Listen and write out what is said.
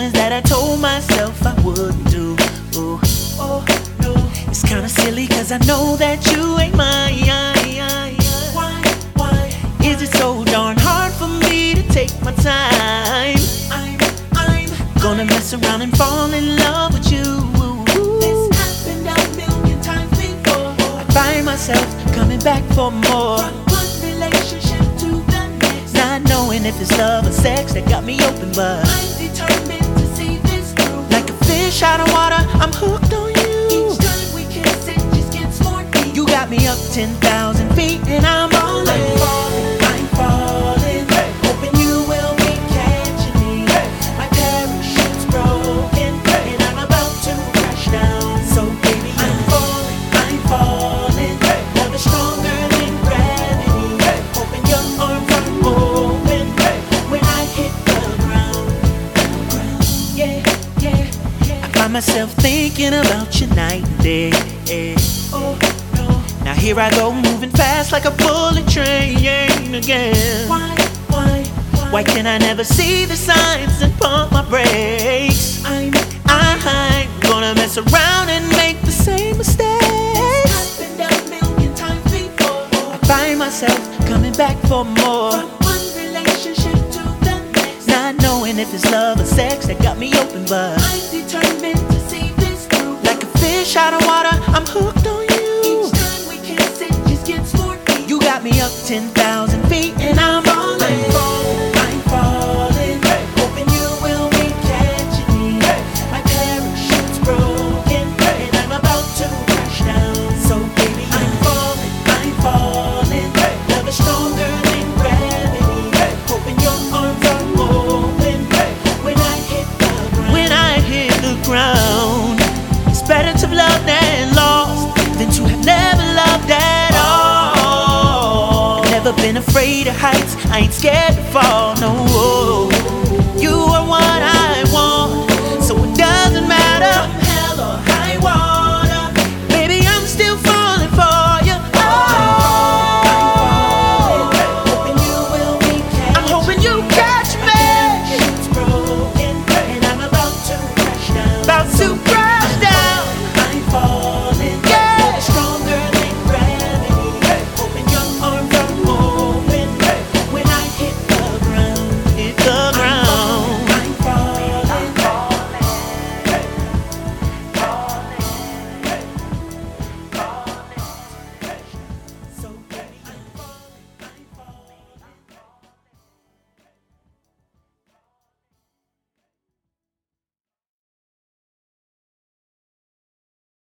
things that I told myself I wouldn't do. Ooh. Oh, no. It's kinda silly cause I know that you ain't mine. Why is it so darn hard for me to take my time? I'm gonna mess around and fall in love with you. This happened a million times before. I find myself coming back for more. From one relationship to the next, not knowing if it's love or sex that got me open, but I'm determined to see this through. Like a fish out of water, I'm hooked on you. Each time we kiss, it just gets more deep. You got me up 10,000 feet and I'm falling. I'm falling, hoping you will be catching me. My parachute's broken and I'm about to crash down. So baby, I'm falling. Love is stronger than gravity. Hoping your arms are open when I hit the ground. Yeah. I find myself thinking about you night and day. Oh no. Now here I go, moving fast like a bullet train again. Why can I never see the signs and pump my brakes? I'm gonna mess around and make the same mistakes. It's happened a million times before. I find myself coming back for more. From one relationship to the next, not knowing if it's love or sex that got me open, but I'm determined to see this through. Like a fish out of water, I'm hooked on you. Each time we kiss, it just gets more deep. You got me up 10,000 feet and I'm falling. I'm falling, hoping you will be catching me. My parachute's broken and I'm about to crash down. So baby, I'm falling. Love is stronger than gravity. Hoping your arms are open when I hit the ground. When I hit the ground, it's better to love than lost than to have never loved at all. Never been afraid of heights, I ain't scared to fall, no.